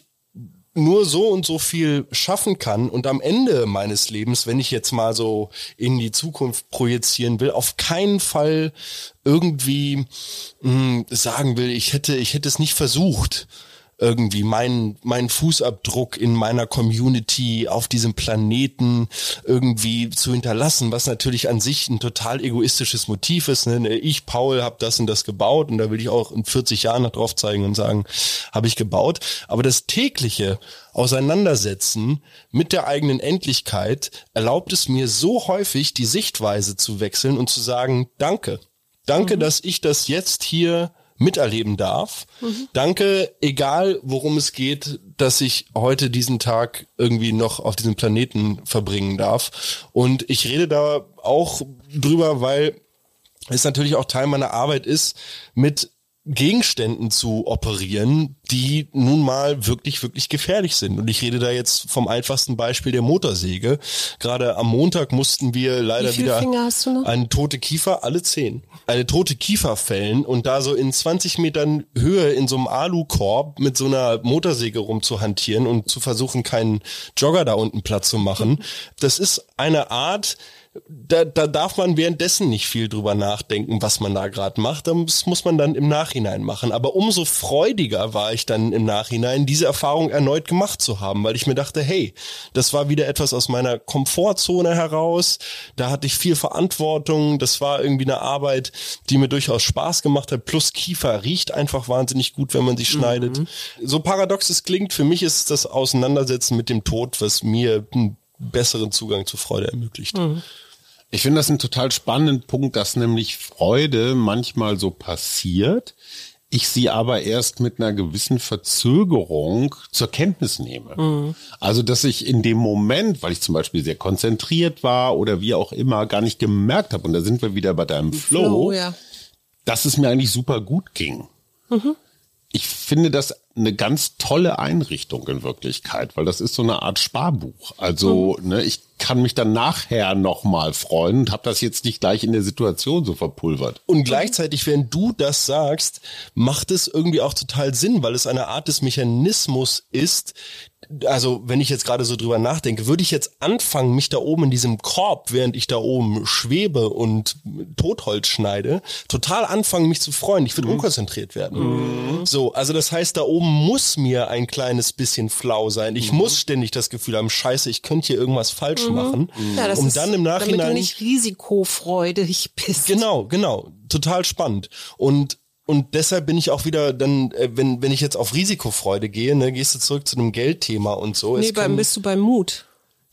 nur so und so viel schaffen kann und am Ende meines Lebens, wenn ich jetzt mal so in die Zukunft projizieren will, auf keinen Fall irgendwie mh, sagen will, ich hätte, ich hätte es nicht versucht, irgendwie meinen meinen Fußabdruck in meiner Community auf diesem Planeten irgendwie zu hinterlassen, was natürlich an sich ein total egoistisches Motiv ist. Ne? Ich, Paul, habe das und das gebaut und da will ich auch in vierzig Jahren noch drauf zeigen und sagen, habe ich gebaut. Aber das tägliche Auseinandersetzen mit der eigenen Endlichkeit erlaubt es mir so häufig, die Sichtweise zu wechseln und zu sagen, danke. Danke, mhm. dass ich das jetzt hier miterleben darf. Mhm. Danke, egal worum es geht, dass ich heute diesen Tag irgendwie noch auf diesem Planeten verbringen darf. Und ich rede da auch drüber, weil es natürlich auch Teil meiner Arbeit ist, mit Gegenständen zu operieren, die nun mal wirklich, wirklich gefährlich sind. Und ich rede da jetzt vom einfachsten Beispiel der Motorsäge. Gerade am Montag mussten wir leider wieder eine tote Kiefer, alle zehn, eine tote Kiefer fällen und da so in zwanzig Metern Höhe in so einem Alukorb mit so einer Motorsäge rumzuhantieren und zu versuchen, keinen Jogger da unten platt zu machen. Das ist eine Art, Da, da darf man währenddessen nicht viel drüber nachdenken, was man da gerade macht. Das muss man dann im Nachhinein machen. Aber umso freudiger war ich dann im Nachhinein, diese Erfahrung erneut gemacht zu haben, weil ich mir dachte, hey, das war wieder etwas aus meiner Komfortzone heraus. Da hatte ich viel Verantwortung. Das war irgendwie eine Arbeit, die mir durchaus Spaß gemacht hat. Plus Kiefer riecht einfach wahnsinnig gut, wenn man sie schneidet. Mhm. So paradox es klingt, für mich ist das Auseinandersetzen mit dem Tod, was mir einen besseren Zugang zur Freude ermöglicht. Mhm. Ich finde das einen total spannenden Punkt, dass nämlich Freude manchmal so passiert, ich sie aber erst mit einer gewissen Verzögerung zur Kenntnis nehme. Mhm. Also, dass ich in dem Moment, weil ich zum Beispiel sehr konzentriert war oder wie auch immer, gar nicht gemerkt habe, und da sind wir wieder bei deinem Flow, Flow ja. dass es mir eigentlich super gut ging. Mhm. Ich finde das eine ganz tolle Einrichtung in Wirklichkeit, weil das ist so eine Art Sparbuch. Also mhm. ne, ich kann mich dann nachher nochmal freuen und habe das jetzt nicht gleich in der Situation so verpulvert. Und gleichzeitig, wenn du das sagst, macht es irgendwie auch total Sinn, weil es eine Art des Mechanismus ist. Also wenn ich jetzt gerade so drüber nachdenke, würde ich jetzt anfangen, mich da oben in diesem Korb, während ich da oben schwebe und Totholz schneide, total anfangen, mich zu freuen. Ich würde mhm. unkonzentriert werden. Mhm. So, also das heißt, da oben muss mir ein kleines bisschen flau sein. Ich mhm. muss ständig das Gefühl haben, scheiße, ich könnte hier irgendwas falsch mhm. machen. Ja, das um ist, dann im Nachhinein, damit du nicht risikofreudig bist. Genau, genau. Total spannend. Und Und deshalb bin ich auch wieder dann, wenn wenn ich jetzt auf Risikofreude gehe, ne, gehst du zurück zu einem Geldthema und so. Nee, es beim, kann, bist du beim Mut.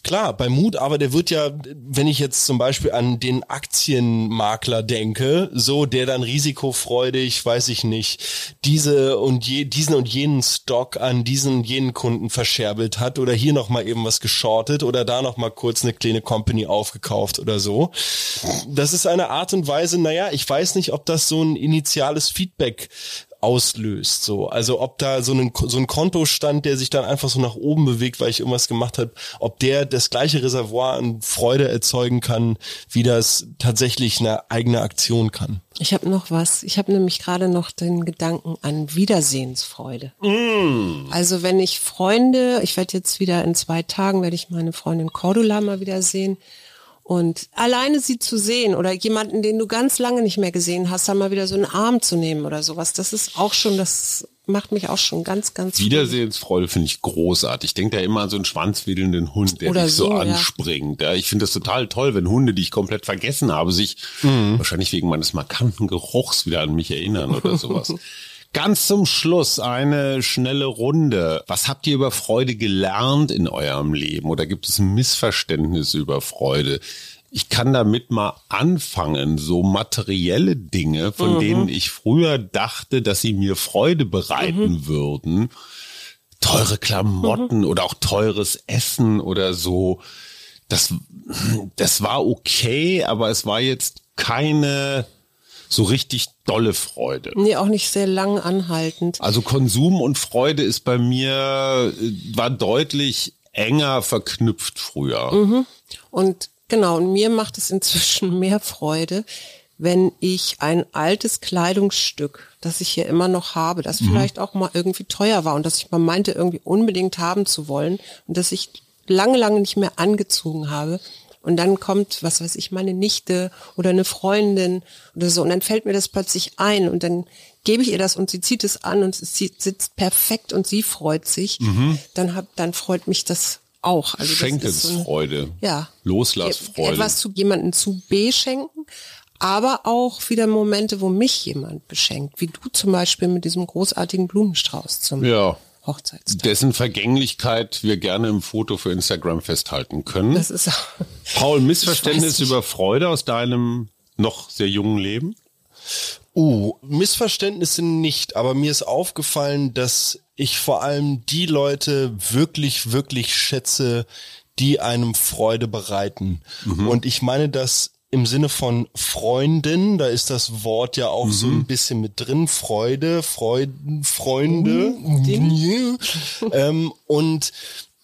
Klar, bei Mut, aber der wird ja, wenn ich jetzt zum Beispiel an den Aktienmakler denke, so der dann risikofreudig, weiß ich nicht, diese und je, diesen und jenen Stock an diesen und jenen Kunden verscherbelt hat oder hier nochmal eben was geschortet oder da nochmal kurz eine kleine Company aufgekauft oder so. Das ist eine Art und Weise, naja, ich weiß nicht, ob das so ein initiales Feedback auslöst, so. Also ob da so ein, so ein Kontostand, der sich dann einfach so nach oben bewegt, weil ich irgendwas gemacht habe, ob der das gleiche Reservoir an Freude erzeugen kann, wie das tatsächlich eine eigene Aktion kann. Ich habe noch was. Ich habe nämlich gerade noch den Gedanken an Wiedersehensfreude. Mm. Also wenn ich Freunde, ich werde jetzt wieder in zwei Tagen, werde ich meine Freundin Cordula mal wieder sehen. Und alleine sie zu sehen oder jemanden, den du ganz lange nicht mehr gesehen hast, dann mal wieder so einen Arm zu nehmen oder sowas, das ist auch schon, das macht mich auch schon ganz, ganz... Wiedersehensfreude finde ich großartig. Ich denke da immer an so einen schwanzwedelnden Hund, der oder dich so, so anspringt. Ja. Ja, ich finde das total toll, wenn Hunde, die ich komplett vergessen habe, sich mhm. wahrscheinlich wegen meines markanten Geruchs wieder an mich erinnern oder sowas. Ganz zum Schluss eine schnelle Runde. Was habt ihr über Freude gelernt in eurem Leben? Oder gibt es ein Missverständnis über Freude? Ich kann damit mal anfangen, so materielle Dinge, von mhm. denen ich früher dachte, dass sie mir Freude bereiten mhm. würden. Teure Klamotten mhm. oder auch teures Essen oder so. Das, das war okay, aber es war jetzt keine so richtig dolle Freude. Nee, auch nicht sehr lang anhaltend. Also Konsum und Freude ist bei mir, war deutlich enger verknüpft früher. Mhm. Und genau, und mir macht es inzwischen mehr Freude, wenn ich ein altes Kleidungsstück, das ich hier immer noch habe, das mhm. vielleicht auch mal irgendwie teuer war und das ich mal meinte, irgendwie unbedingt haben zu wollen und das ich lange, lange nicht mehr angezogen habe. Und dann kommt, was weiß ich, meine Nichte oder eine Freundin oder so. Und dann fällt mir das plötzlich ein und dann gebe ich ihr das und sie zieht es an und es sitzt perfekt und sie freut sich. Mhm. Dann hab, dann freut mich das auch. Also Schenkensfreude. So ja. Loslassfreude. Etwas zu jemandem zu beschenken, aber auch wieder Momente, wo mich jemand beschenkt. Wie du zum Beispiel mit diesem großartigen Blumenstrauß zum ja. Hochzeitstag. Dessen Vergänglichkeit wir gerne im Foto für Instagram festhalten können. Das ist Paul, Missverständnis über Freude aus deinem noch sehr jungen Leben? Uh, Missverständnisse nicht, aber mir ist aufgefallen, dass ich vor allem die Leute wirklich, wirklich schätze, die einem Freude bereiten. Mhm. Und ich meine das im Sinne von Freundin, da ist das Wort ja auch mhm. so ein bisschen mit drin, Freude, Freuden, Freunde. Mhm. ähm, und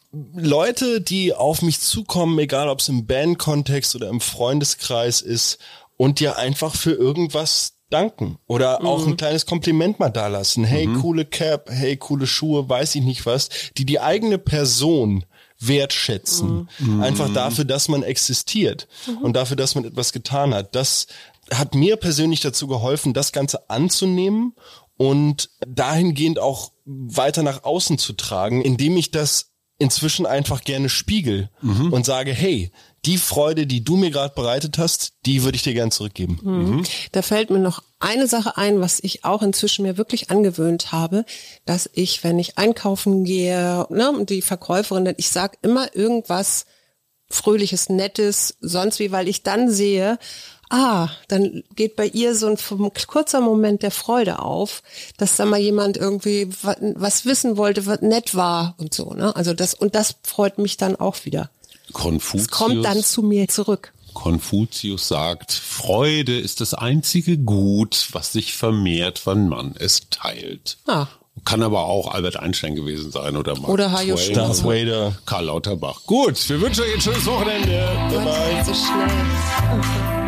Leute, die auf mich zukommen, egal ob es im Bandkontext oder im Freundeskreis ist, und dir einfach für irgendwas danken oder auch mhm. ein kleines Kompliment mal dalassen. Hey, mhm. coole Cap, hey, coole Schuhe, weiß ich nicht was, die die eigene Person wertschätzen. Mhm. Einfach dafür, dass man existiert mhm. und dafür, dass man etwas getan hat. Das hat mir persönlich dazu geholfen, das Ganze anzunehmen und dahingehend auch weiter nach außen zu tragen, indem ich das inzwischen einfach gerne spiegel mhm. und sage, hey, die Freude, die du mir gerade bereitet hast, die würde ich dir gern zurückgeben. Mhm. Da fällt mir noch eine Sache ein, was ich auch inzwischen mir wirklich angewöhnt habe, dass ich, wenn ich einkaufen gehe, ne, und die Verkäuferin, ich sag immer irgendwas Fröhliches, Nettes, sonst wie, weil ich dann sehe, ah, dann geht bei ihr so ein kurzer Moment der Freude auf, dass da mal jemand irgendwie was wissen wollte, was nett war und so, ne? Also das, und das freut mich dann auch wieder. Konfuzius. Es kommt dann zu mir zurück. Konfuzius sagt, Freude ist das einzige Gut, was sich vermehrt, wenn man es teilt. Ah. Kann aber auch Albert Einstein gewesen sein oder Mark Oder Hajo Darth Vader, Karl Lauterbach. Gut, wir wünschen euch ein schönes Wochenende. Bye bye. So schnell.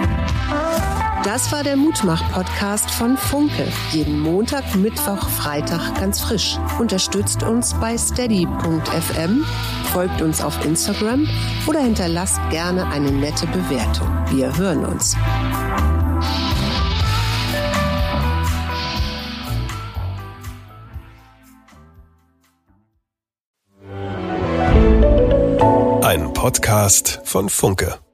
Das war der Mutmach-Podcast von Funke. Jeden Montag, Mittwoch, Freitag ganz frisch. Unterstützt uns bei steady punkt f m, folgt uns auf Instagram oder hinterlasst gerne eine nette Bewertung. Wir hören uns. Ein Podcast von Funke.